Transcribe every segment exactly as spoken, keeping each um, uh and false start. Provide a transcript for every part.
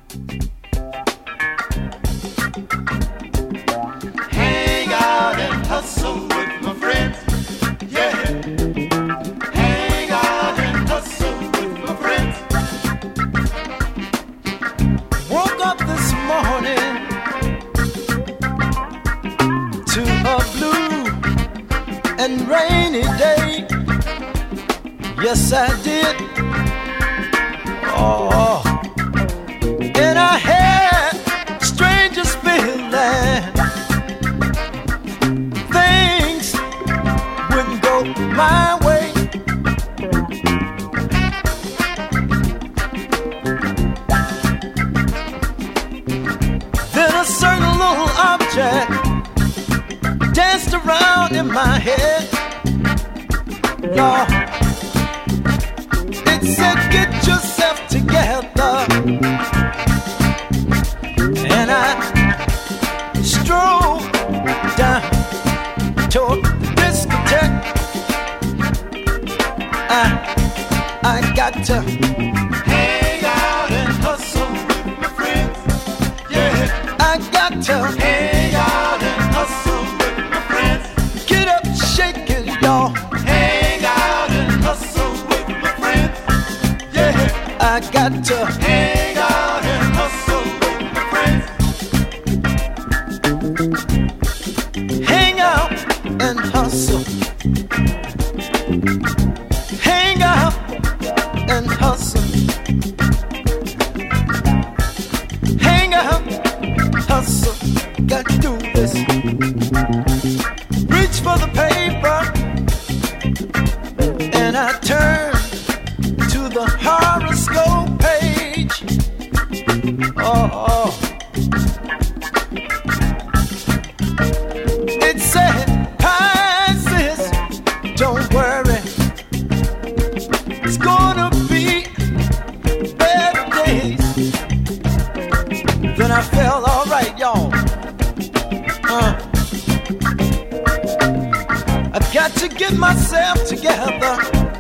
Hang out and hustle with my friends. Yeah. Hang out and hustle with my friends. Woke up this morning to a blue and rainy day. Yes, I did. Oh, and I had strangest feeling. Things wouldn't go my way. Then a certain little object danced around in my head. Lord, it said, get yourself together. And I strolled down toward the discotheque. I, I got to hang out and hustle with my friends. Yeah, I got to hang out and hustle with my friends. Get up, shake it, y'all. Hang out and hustle with my friends. Yeah, I got to hang out and hustle with my friends. Hang out and hustle. Hang out and hustle. Hang out, hustle. Got to do this. Reach for the paper, and I turn to the horoscope page. Oh, oh. It said, Pisces, don't worry, it's gonna be better days. Then I felt alright, y'all. Uh, I've got to get myself together,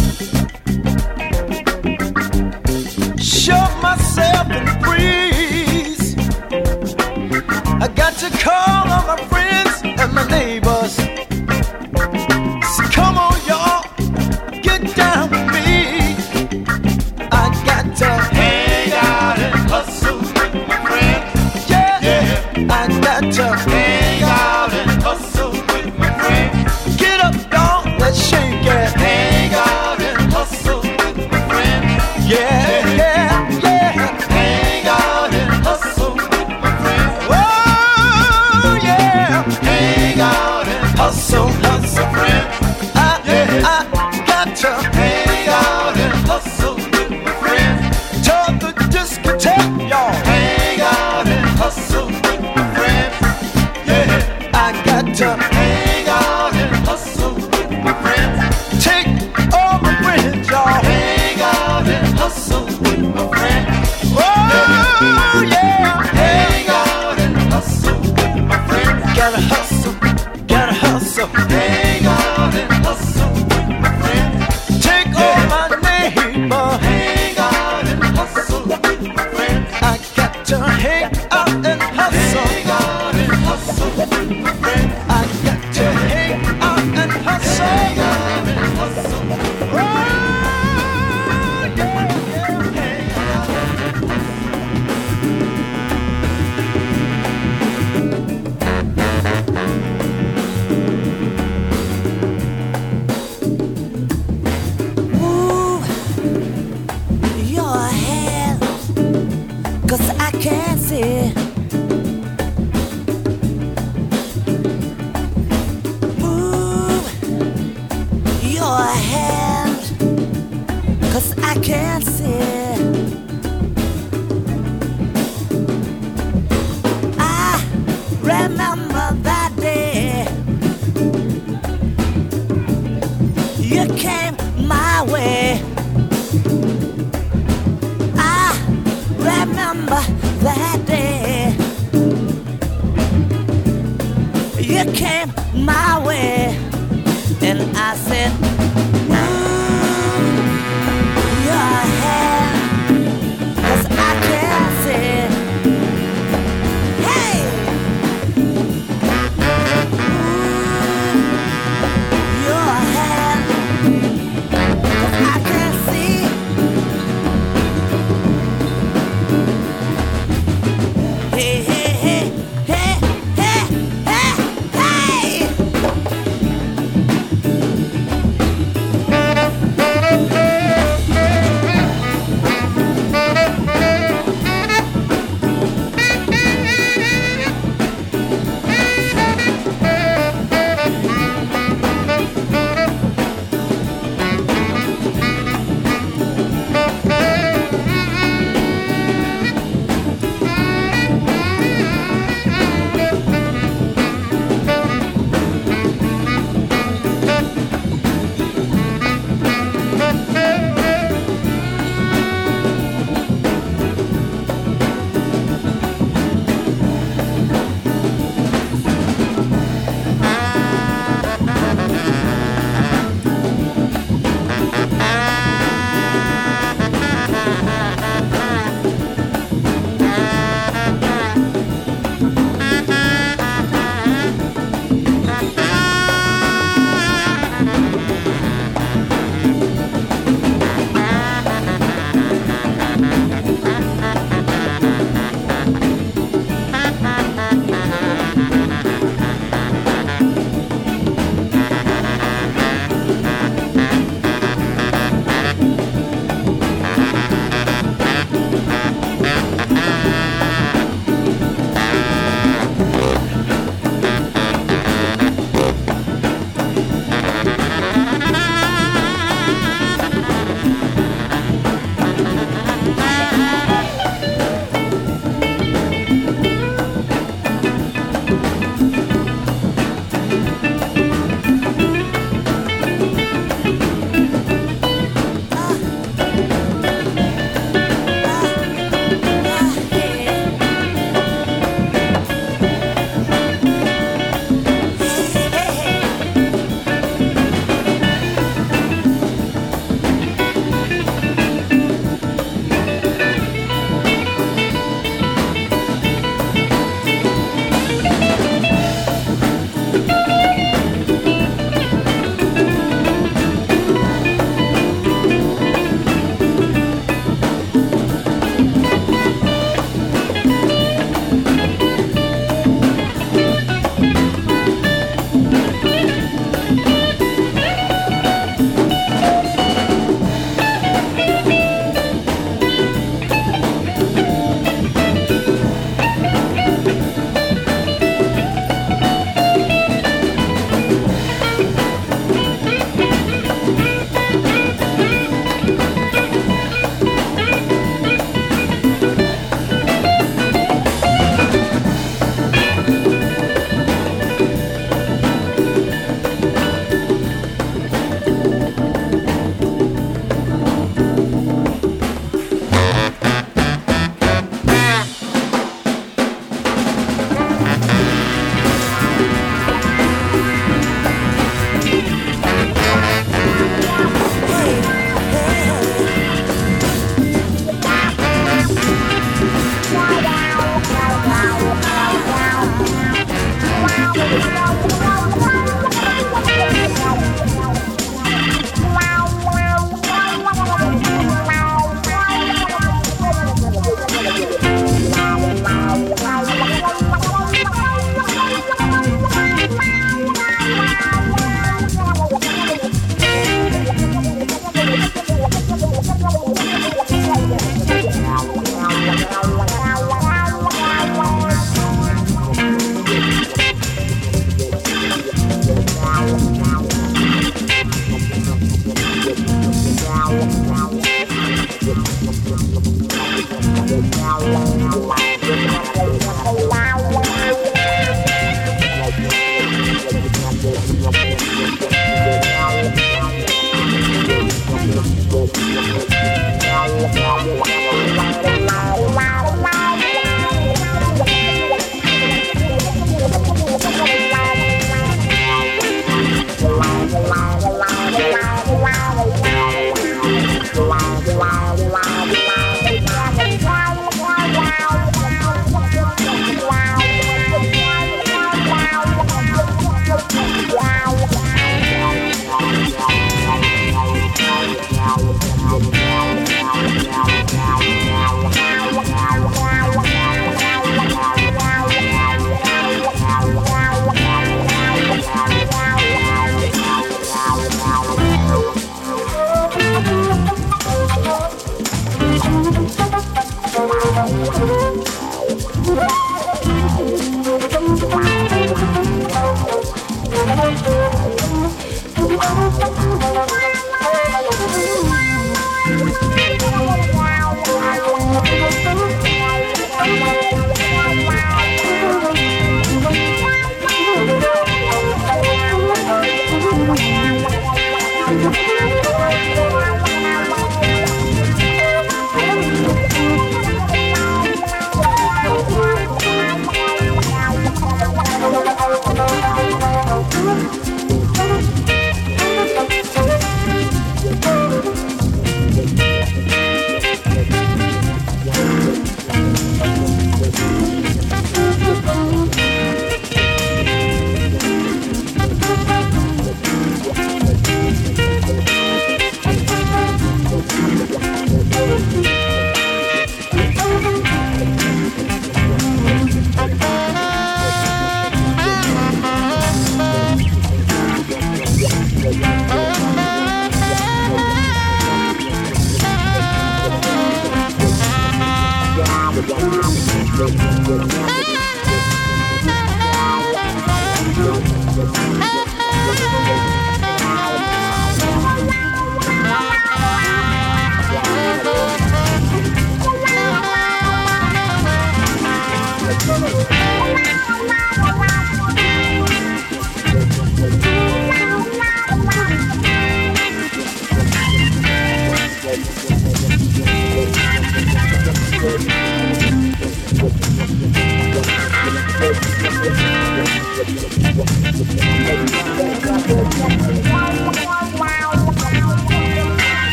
shove myself and breeze. I got to call on my friends and my neighbors. So come on, y'all, get down with me. I got to hang out and hustle with my friends. Yeah, yeah. I got to hang out and hustle with my friends. Get up, y'all, let's shake it. Hang out and hustle with my friends. Yeah, yeah, yeah. Hang out and hustle with my friends. Oh, yeah. Hang out and hustle, hustle, friends. I, yeah. I got to hang out and hustle with my friends. To the discotheque, y'all. Hang out and hustle with my friends. Yeah, I got to hang out and hustle with my friends. Take all my friends, y'all. Hang out and hustle with my friends. Oh, yeah. Hang out and hustle with my friends. Gotta hustle, gotta hustle. Hang out and hustle with my friends. Take all my neighbors. Hang out and hustle with my friends. I got to hang out and hustle. Hang out and hustle with my friends. I got to hang out and hustle. Hang out and hustle. Oh, yeah, yeah, hang out. Move your hands, 'cause I can't see. Move your hands, 'cause I can't see. I remember that day you came my way. I remember that day you came my way, and I said, move your hand, 'cause I can't see.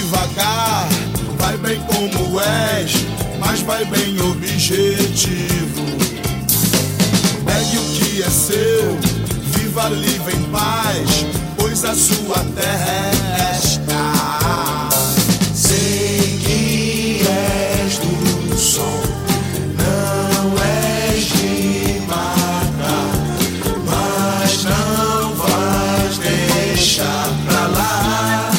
devagar, vai bem como és, mas vai bem objetivo. Pegue o que é seu, viva livre em paz, pois a sua terra é esta. Sei que és do som, não és de matar, mas não vais deixar pra lá.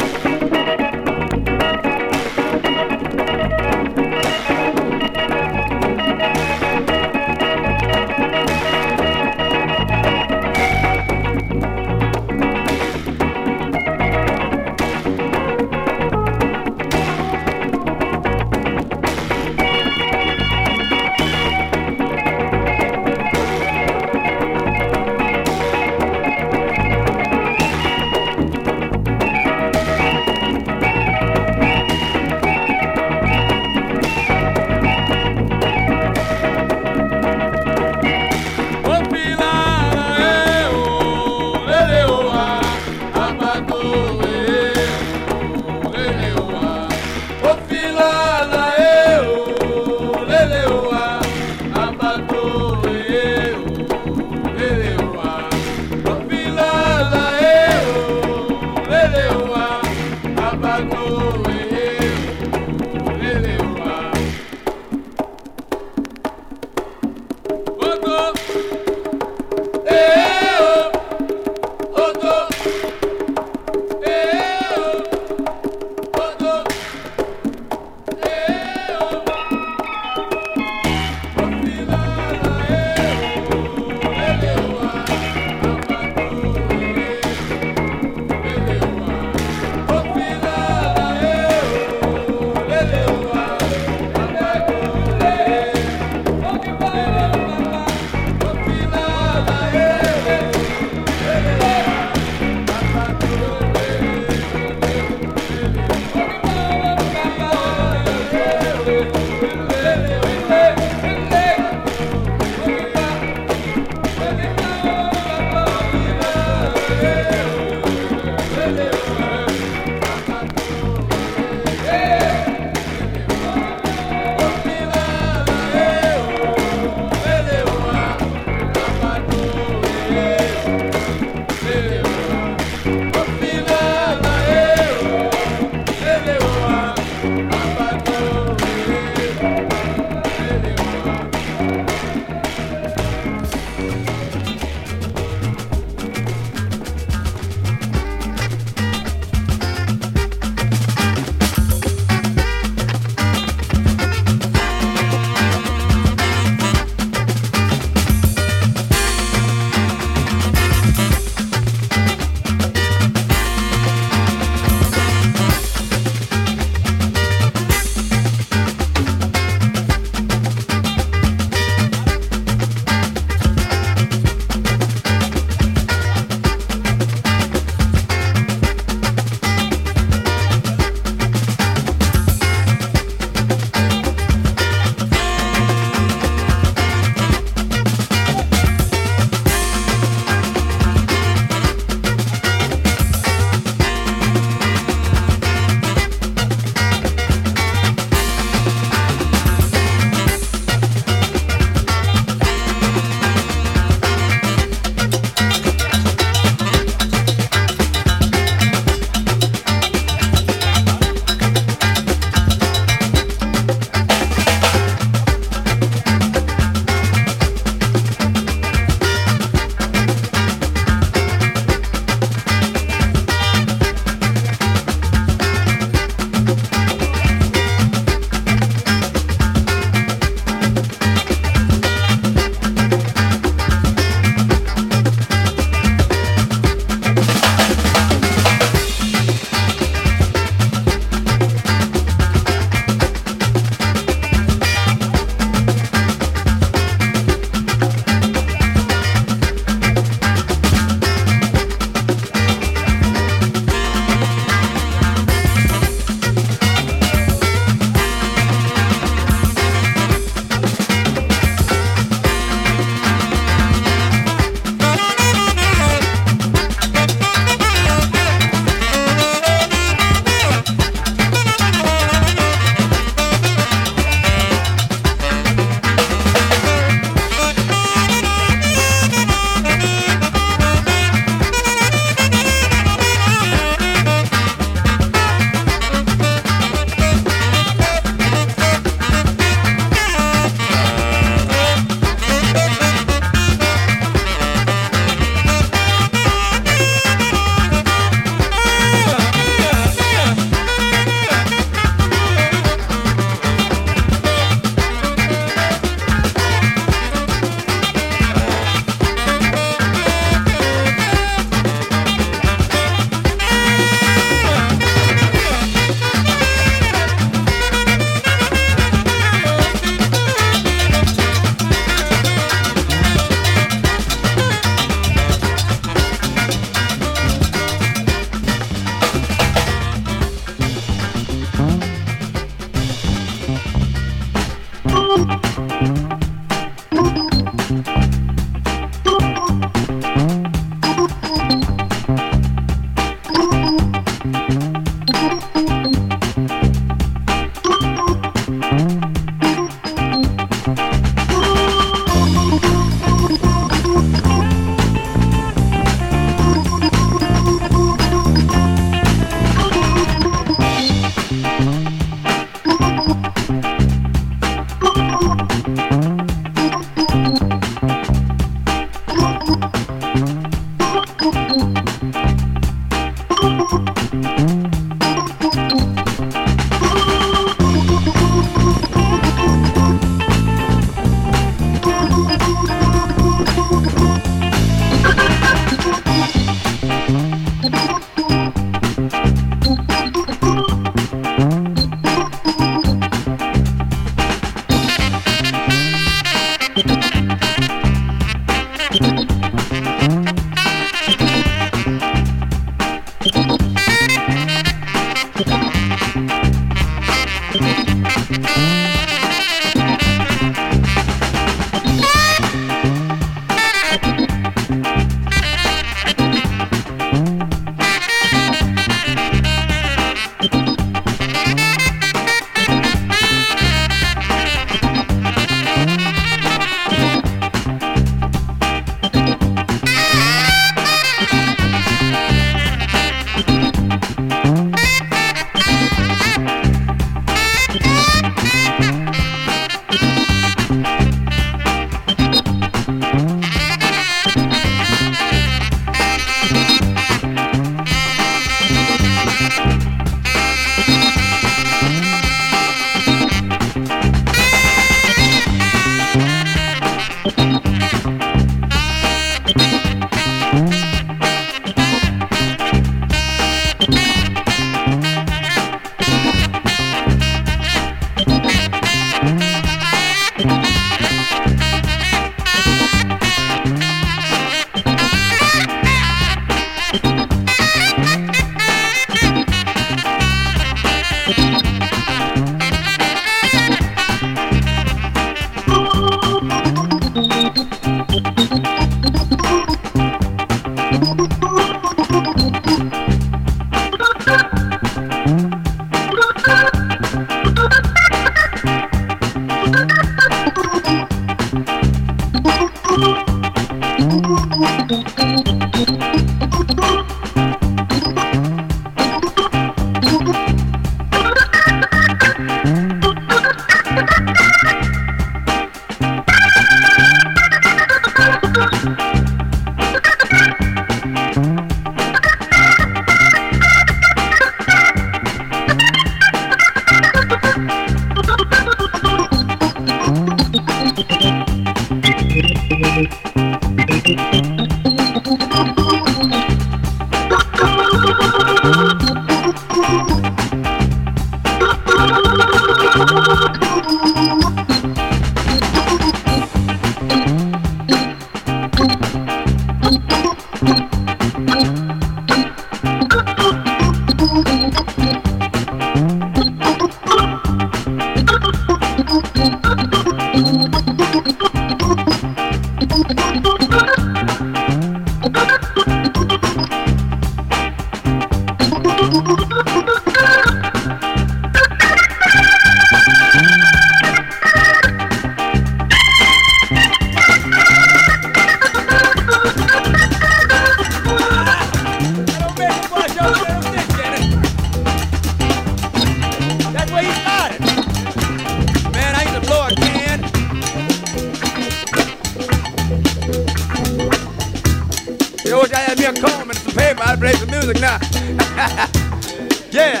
to play some music now. Yeah.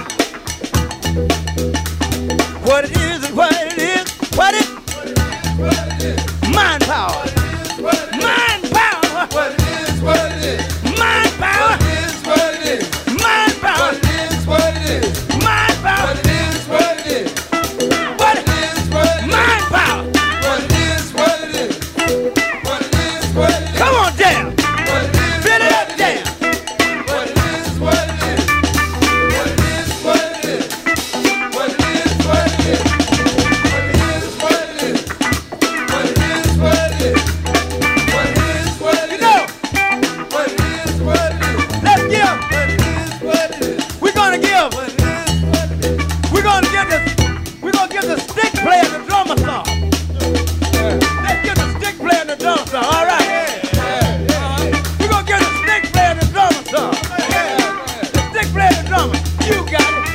What it is is what it is. What it? What it is. Mind power. Mind power. What it is, what it is. Mind power. What it is, what it is. Mind power. What it is, what it is. Mind power. What it is, what it is. What it is, what it is. Mind power. What it is, what it is. What it is, what it is. Come on, jam. What it is, Fill it up, jam. what it is, what it is. What it is, what it is. What it is, what it is. What it is, what it is. What it is, what it is. What it is, what it is. You know, What it is, what it is. let's give. What it is, what it is. We're gonna give. What it is, what it is. We're gonna give the. We're gonna give the stick player the drummer song. Let's give the stick player the drummer song. All right. We're gonna give the stick player the drummer song. The stick player the drummer. You got it.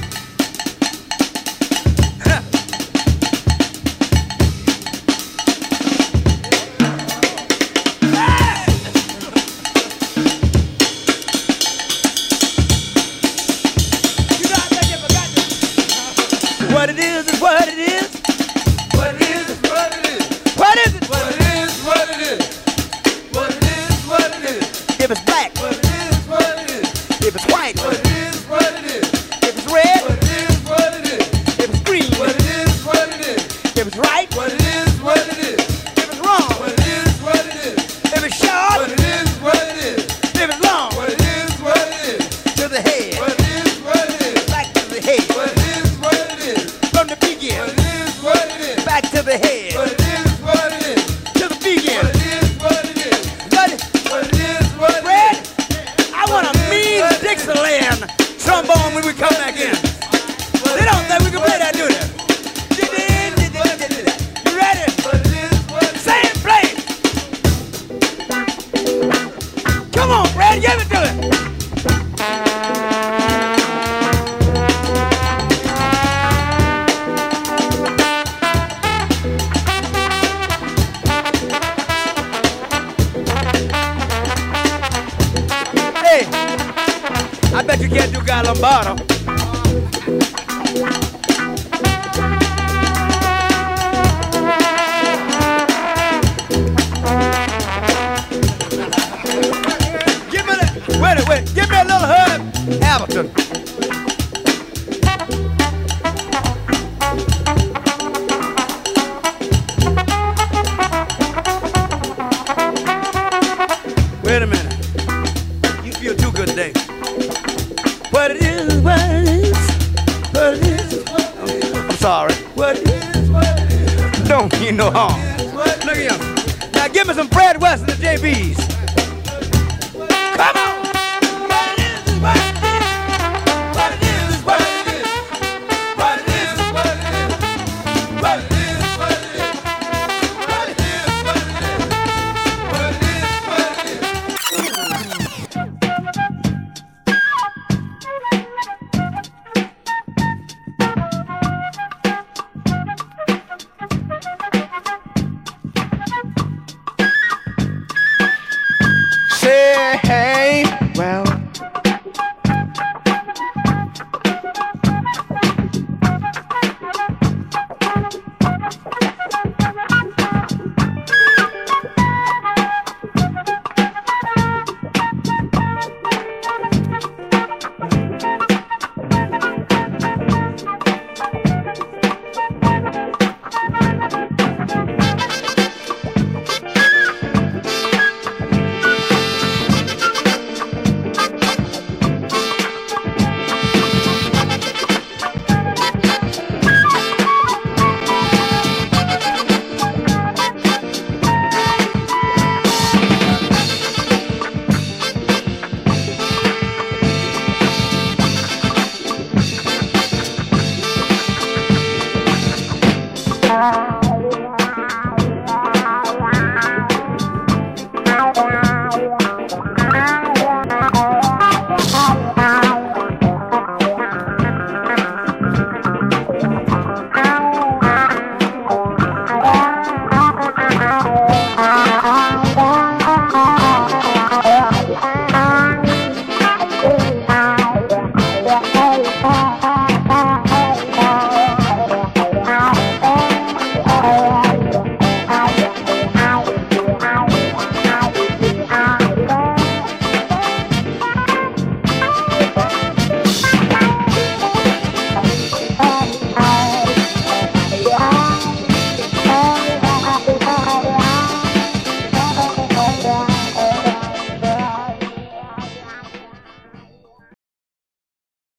You know, I think you forgot this. What it is is what it is. What it is, what it is. What is it? What it is, what it is. What it is, what it is. If it's black, What it is, what it is. if it's white, What it is, what it is. if it's red, What it is, what it is. if it's green, What it is, what it is. if it's right, What it is, what it is. if it's wrong, What it is, what it is. if it's short, What it is, what it is. if it's long, What it is, what it is. to the head, What it is, what it is. back to the head, What it is, what it is. from the begin, What it is, what it is. back to the head, What it is, what it is. to the begin. What it is, what it is. But What it is, what it Fred, is. I want a mean Dixieland trombone when we come back in. They don't think we can play that, do they? You ready? What it is, what it is. Same place. Come on, Fred, give it to it. Hey, I bet you can't do Guy Lombardo. Give me that. Wait, a- wait. Give me a little Herb Hamilton. Wait a minute. You feel too good today. What it is, what it is, what it is. I'm sorry. What it is, what it is. Don't mean no harm. Look at him. Now give me some Fred West and the J B's. Come on.